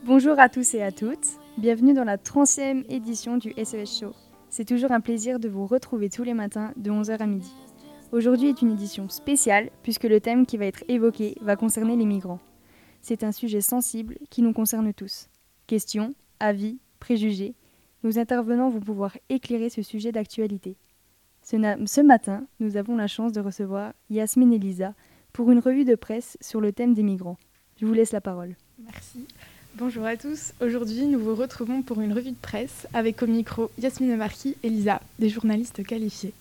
Bonjour à tous et à toutes, bienvenue dans la 30e édition du SES Show. C'est toujours un plaisir de vous retrouver tous les matins de 11h à midi. Aujourd'hui est une édition spéciale puisque le thème qui va être évoqué va concerner les migrants. C'est un sujet sensible qui nous concerne tous. Questions, avis, préjugés, nos intervenants vont pouvoir éclairer ce sujet d'actualité. Ce matin, nous avons la chance de recevoir Yasmine et Lisa pour une revue de presse sur le thème des migrants. Je vous laisse la parole. Merci. Bonjour à tous. Aujourd'hui, nous vous retrouvons pour une revue de presse avec au micro Yasmine Marquis et Lisa, des journalistes qualifiés.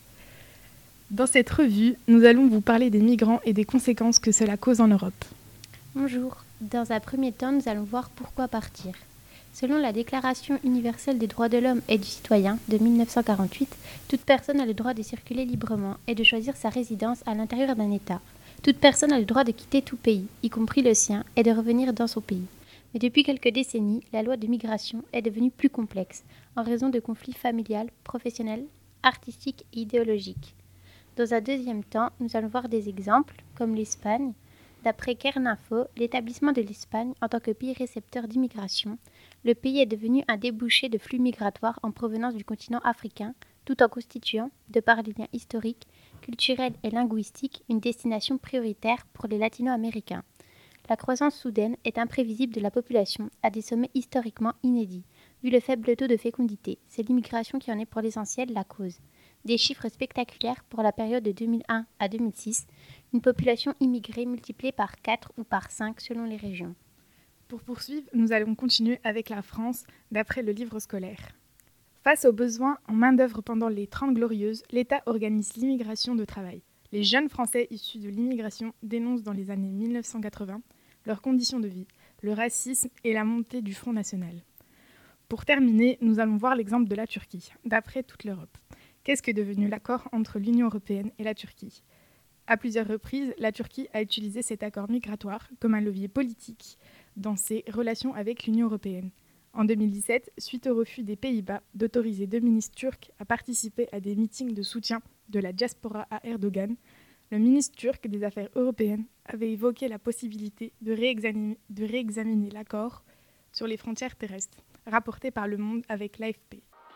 Dans cette revue, nous allons vous parler des migrants et des conséquences que cela cause en Europe. Bonjour. Dans un premier temps, nous allons voir pourquoi partir. Selon la Déclaration universelle des droits de l'homme et du citoyen de 1948, toute personne a le droit de circuler librement et de choisir sa résidence à l'intérieur d'un État. Toute personne a le droit de quitter tout pays, y compris le sien, et de revenir dans son pays. Mais depuis quelques décennies, la loi de migration est devenue plus complexe, en raison de conflits familiales, professionnels, artistiques et idéologiques. Dans un deuxième temps, nous allons voir des exemples, comme l'Espagne. D'après Kernafo, l'établissement de l'Espagne en tant que pays récepteur d'immigration, le pays est devenu un débouché de flux migratoires en provenance du continent africain, tout en constituant, de par les liens historiques, culturels et linguistiques, une destination prioritaire pour les latino-américains. La croissance soudaine et imprévisible de la population a des sommets historiquement inédits. Vu le faible taux de fécondité, c'est l'immigration qui en est pour l'essentiel la cause. Des chiffres spectaculaires pour la période de 2001 à 2006, une population immigrée multipliée par 4 ou par 5 selon les régions. Pour poursuivre, nous allons continuer avec la France, d'après le livre scolaire. Face aux besoins en main-d'œuvre pendant les 30 Glorieuses, l'État organise l'immigration de travail. Les jeunes Français issus de l'immigration dénoncent dans les années 1980 leurs conditions de vie, le racisme et la montée du Front National. Pour terminer, nous allons voir l'exemple de la Turquie, d'après toute l'Europe. Qu'est-ce que devenu l'accord entre l'Union européenne et la Turquie ? À plusieurs reprises, la Turquie a utilisé cet accord migratoire comme un levier politique dans ses relations avec l'Union européenne. En 2017, suite au refus des Pays-Bas d'autoriser 2 ministres turcs à participer à des meetings de soutien de la diaspora à Erdogan, le ministre turc des Affaires européennes avait évoqué la possibilité de réexaminer l'accord sur les frontières terrestres, rapporté par Le Monde avec l'AFP.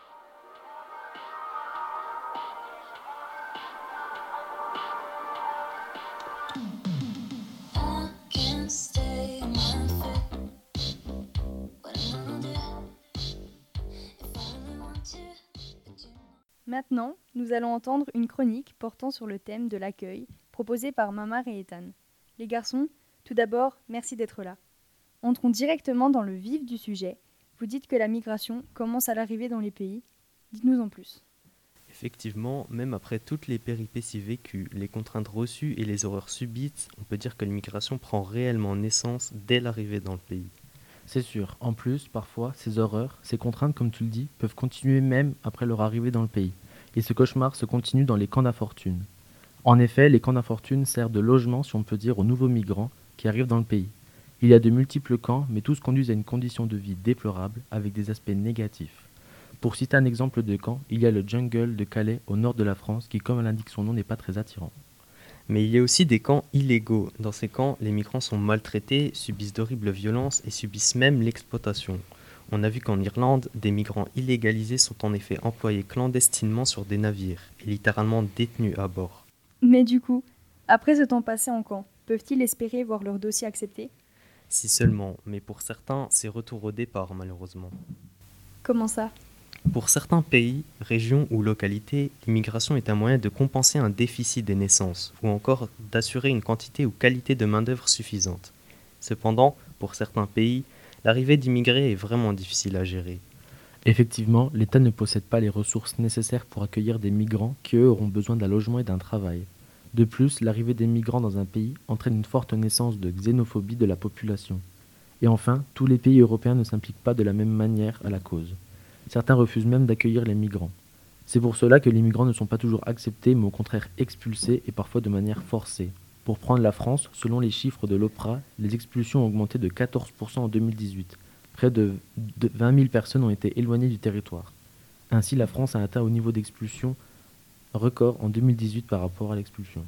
Maintenant, nous allons entendre une chronique portant sur le thème de l'accueil, proposée par Mamar et Ethan. Les garçons, tout d'abord, merci d'être là. Entrons directement dans le vif du sujet. Vous dites que la migration commence à l'arrivée dans les pays. Dites-nous en plus. Effectivement, même après toutes les péripéties vécues, les contraintes reçues et les horreurs subites, on peut dire que l'immigration prend réellement naissance dès l'arrivée dans le pays. C'est sûr. En plus, parfois, ces horreurs, ces contraintes, comme tu le dis, peuvent continuer même après leur arrivée dans le pays. Et ce cauchemar se continue dans les camps d'infortune. En effet, les camps d'infortune servent de logement, si on peut dire, aux nouveaux migrants qui arrivent dans le pays. Il y a de multiples camps, mais tous conduisent à une condition de vie déplorable, avec des aspects négatifs. Pour citer un exemple de camp, il y a le jungle de Calais, au nord de la France, qui, comme l'indique son nom, n'est pas très attirant. Mais il y a aussi des camps illégaux. Dans ces camps, les migrants sont maltraités, subissent d'horribles violences et subissent même l'exploitation. On a vu qu'en Irlande, des migrants illégalisés sont en effet employés clandestinement sur des navires et littéralement détenus à bord. Mais du coup, après ce temps passé en camp, peuvent-ils espérer voir leur dossier accepté ? Si seulement, mais pour certains, c'est retour au départ malheureusement. Comment ça ? Pour certains pays, régions ou localités, l'immigration est un moyen de compenser un déficit des naissances ou encore d'assurer une quantité ou qualité de main-d'œuvre suffisante. Cependant, pour certains pays, l'arrivée d'immigrés est vraiment difficile à gérer. Effectivement, l'État ne possède pas les ressources nécessaires pour accueillir des migrants qui, eux, auront besoin d'un logement et d'un travail. De plus, l'arrivée des migrants dans un pays entraîne une forte naissance de xénophobie de la population. Et enfin, tous les pays européens ne s'impliquent pas de la même manière à la cause. Certains refusent même d'accueillir les migrants. C'est pour cela que les migrants ne sont pas toujours acceptés, mais au contraire expulsés et parfois de manière forcée. Pour prendre la France, selon les chiffres de l'OPRA, les expulsions ont augmenté de 14% en 2018. Près de 20 000 personnes ont été éloignées du territoire. Ainsi, la France a atteint au niveau d'expulsion record en 2018 par rapport à l'expulsion.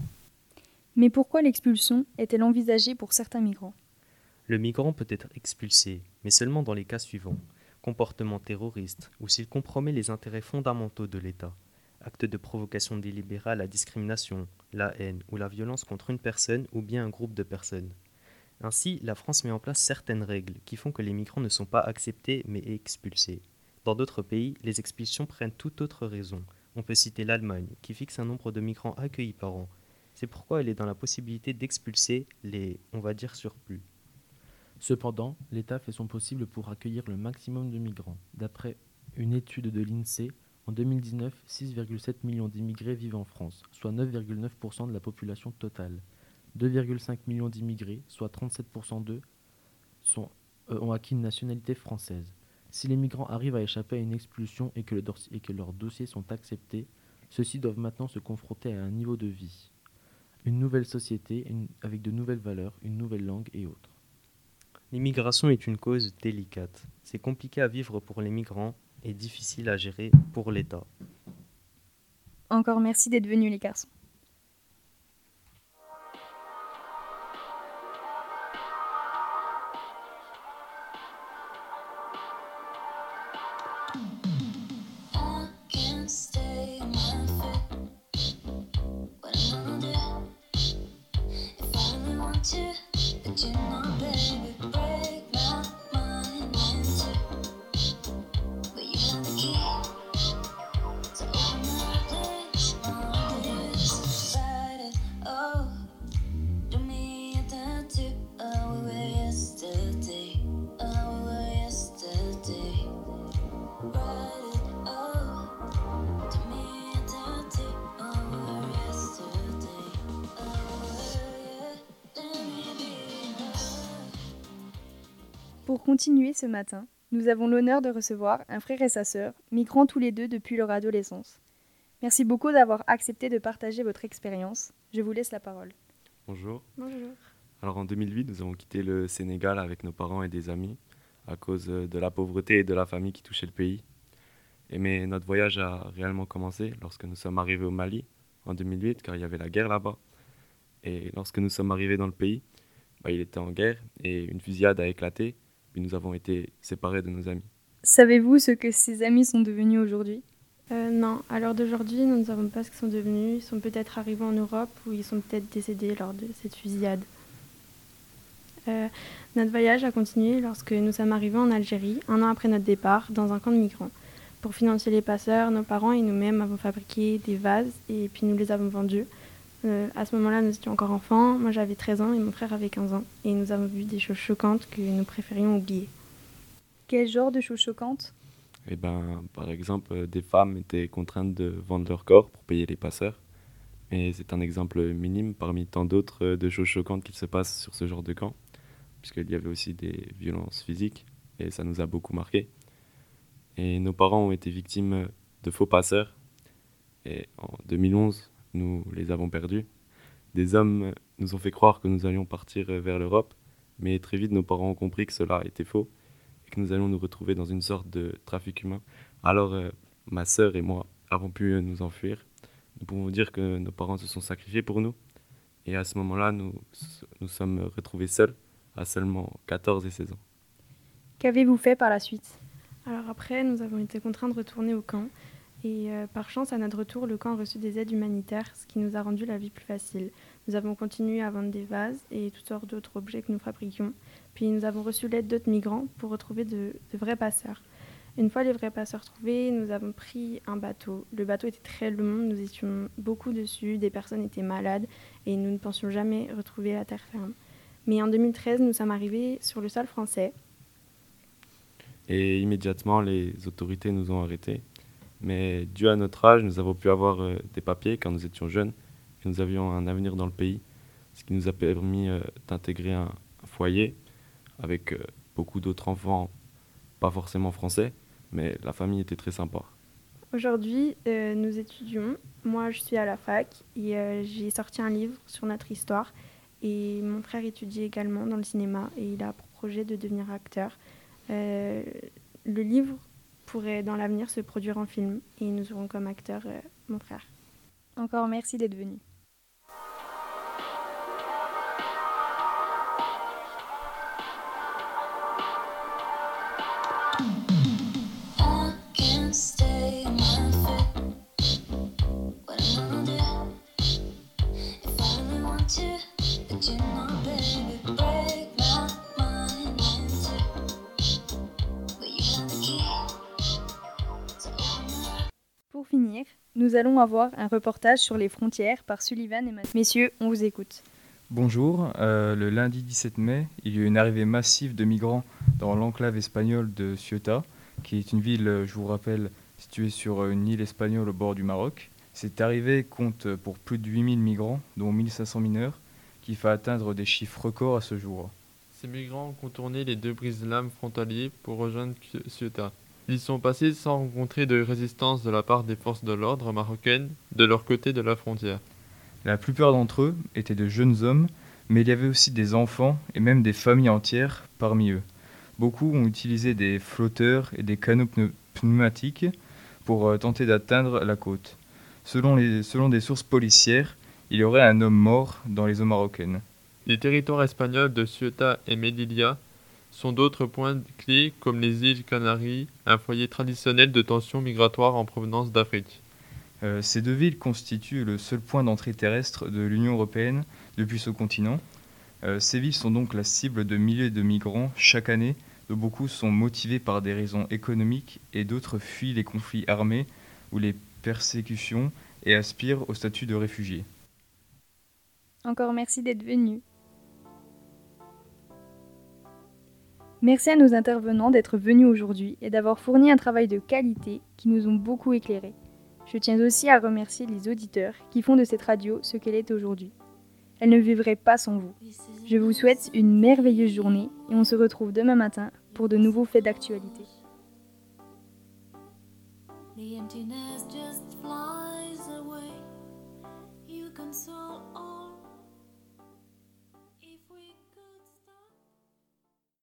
Mais pourquoi l'expulsion est-elle envisagée pour certains migrants ? Le migrant peut être expulsé, mais mais seulement dans les cas suivants: comportement terroriste, ou s'il compromet les intérêts fondamentaux de l'État, acte de provocation délibérée à la discrimination, la haine ou la violence contre une personne ou bien un groupe de personnes. Ainsi, la France met en place certaines règles qui font que les migrants ne sont pas acceptés mais expulsés. Dans d'autres pays, les expulsions prennent toute autre raison. On peut citer l'Allemagne, qui fixe un nombre de migrants accueillis par an. C'est pourquoi elle est dans la possibilité d'expulser les, on va dire, surplus. Cependant, l'État fait son possible pour accueillir le maximum de migrants. D'après une étude de l'INSEE, en 2019, 6,7 millions d'immigrés vivent en France, soit 9,9% de la population totale. 2,5 millions d'immigrés, soit 37% d'eux, ont acquis une nationalité française. Si les migrants arrivent à échapper à une expulsion et que leurs dossiers sont acceptés, ceux-ci doivent maintenant se confronter à un niveau de vie, une nouvelle société avec de nouvelles valeurs, une nouvelle langue et autres. L'immigration est une cause délicate. C'est compliqué à vivre pour les migrants et difficile à gérer pour l'État. Encore merci d'être venus les garçons. Pour continuer ce matin, nous avons l'honneur de recevoir un frère et sa sœur, migrants tous les deux depuis leur adolescence. Merci beaucoup d'avoir accepté de partager votre expérience. Je vous laisse la parole. Bonjour. Bonjour. Alors en 2008, nous avons quitté le Sénégal avec nos parents et des amis à cause de la pauvreté et de la famine qui touchait le pays. Mais notre voyage a réellement commencé lorsque nous sommes arrivés au Mali en 2008, car il y avait la guerre là-bas. Et lorsque nous sommes arrivés dans le pays, il était en guerre et une fusillade a éclaté. Puis nous avons été séparés de nos amis. Savez-vous ce que ces amis sont devenus aujourd'hui ? Non, à l'heure d'aujourd'hui, nous ne savons pas ce qu'ils sont devenus. Ils sont peut-être arrivés en Europe ou ils sont peut-être décédés lors de cette fusillade. Notre voyage a continué lorsque nous sommes arrivés en Algérie, 1 an après notre départ, dans un camp de migrants. Pour financer les passeurs, nos parents et nous-mêmes avons fabriqué des vases et puis nous les avons vendus. À ce moment-là, nous étions encore enfants. Moi, j'avais 13 ans et mon frère avait 15 ans. Et nous avons vu des choses choquantes que nous préférions oublier. Quel genre de choses choquantes ? Par exemple, des femmes étaient contraintes de vendre leur corps pour payer les passeurs. Et c'est un exemple minime parmi tant d'autres de choses choquantes qui se passent sur ce genre de camp, puisqu'il y avait aussi des violences physiques et ça nous a beaucoup marqué. Et nos parents ont été victimes de faux passeurs. Et en 2011, nous les avons perdus. Des hommes nous ont fait croire que nous allions partir vers l'Europe, mais très vite nos parents ont compris que cela était faux et que nous allions nous retrouver dans une sorte de trafic humain. Alors ma sœur et moi avons pu nous enfuir. Nous pouvons dire que nos parents se sont sacrifiés pour nous. Et à ce moment-là, nous sommes retrouvés seuls, à seulement 14 et 16 ans. Qu'avez-vous fait par la suite ? Alors après, nous avons été contraints de retourner au camp. Et par chance, à notre retour, le camp a reçu des aides humanitaires, ce qui nous a rendu la vie plus facile. Nous avons continué à vendre des vases et toutes sortes d'autres objets que nous fabriquions. Puis nous avons reçu l'aide d'autres migrants pour retrouver de vrais passeurs. Une fois les vrais passeurs trouvés, nous avons pris un bateau. Le bateau était très long, nous étions beaucoup dessus, des personnes étaient malades et nous ne pensions jamais retrouver la terre ferme. Mais en 2013, nous sommes arrivés sur le sol français. Et immédiatement, les autorités nous ont arrêtés. Mais dû à notre âge, nous avons pu avoir des papiers quand nous étions jeunes et nous avions un avenir dans le pays, ce qui nous a permis d'intégrer un foyer avec beaucoup d'autres enfants, pas forcément français, mais la famille était très sympa. Aujourd'hui, nous étudions. Moi, je suis à la fac et j'ai sorti un livre sur notre histoire. Et mon frère étudie également dans le cinéma et il a pour projet de devenir acteur. Le livre pourrait dans l'avenir se produire en film et nous aurons comme acteur mon frère. Encore merci d'être venu. finir, nous allons avoir un reportage sur les frontières par Sullivan et Mathieu. Messieurs, on vous écoute. Bonjour, le lundi 17 mai, il y a eu une arrivée massive de migrants dans l'enclave espagnole de Ceuta, qui est une ville, je vous rappelle, située sur une île espagnole au bord du Maroc. Cette arrivée compte pour plus de 8000 migrants, dont 1500 mineurs, qui fait atteindre des chiffres records à ce jour. Ces migrants ont contourné les deux brise-lames frontaliers pour rejoindre Ceuta. Ils y sont passés sans rencontrer de résistance de la part des forces de l'ordre marocaines de leur côté de la frontière. La plupart d'entre eux étaient de jeunes hommes, mais il y avait aussi des enfants et même des familles entières parmi eux. Beaucoup ont utilisé des flotteurs et des canots pneumatiques pour tenter d'atteindre la côte. Selon des sources policières, il y aurait un homme mort dans les eaux marocaines. Les territoires espagnols de Ceuta et Melilla sont d'autres points clés comme les îles Canaries, un foyer traditionnel de tensions migratoires en provenance d'Afrique. Ces deux villes constituent le seul point d'entrée terrestre de l'Union européenne depuis ce continent. Ces villes sont donc la cible de milliers de migrants chaque année, dont beaucoup sont motivés par des raisons économiques et d'autres fuient les conflits armés ou les persécutions et aspirent au statut de réfugiés. Encore merci d'être venus. Merci à nos intervenants d'être venus aujourd'hui et d'avoir fourni un travail de qualité qui nous ont beaucoup éclairés. Je tiens aussi à remercier les auditeurs qui font de cette radio ce qu'elle est aujourd'hui. Elle ne vivrait pas sans vous. Je vous souhaite une merveilleuse journée et on se retrouve demain matin pour de nouveaux faits d'actualité.